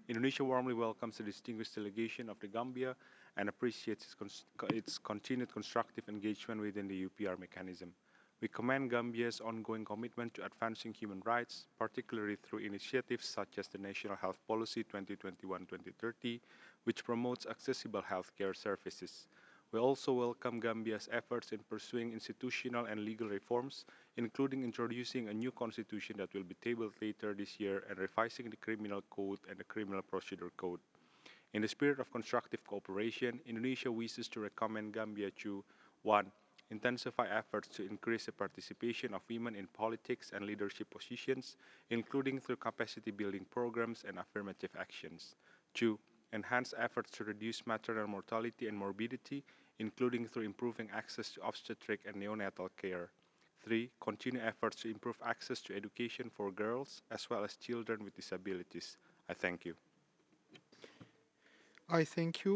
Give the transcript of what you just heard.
Indonesia warmly welcomes the distinguished delegation of the Gambia and appreciates its continued constructive engagement within the UPR mechanism. We commend Gambia's ongoing commitment to advancing human rights, particularly through initiatives such as the National Health Policy 2021-2030, which promotes accessible healthcare services. We also welcome Gambia's efforts in pursuing institutional and legal reforms, including introducing a new constitution that will be tabled later this year and revising the criminal code and the criminal procedure code. In the spirit of constructive cooperation, Indonesia wishes to recommend Gambia to 1. Intensify efforts to increase the participation of women in politics and leadership positions, including through capacity building programs and affirmative actions. 2. Enhance efforts to reduce maternal mortality and morbidity, including through improving access to obstetric and neonatal care. 3. Continue efforts to improve access to education for girls as well as children with disabilities. I thank you. I thank you.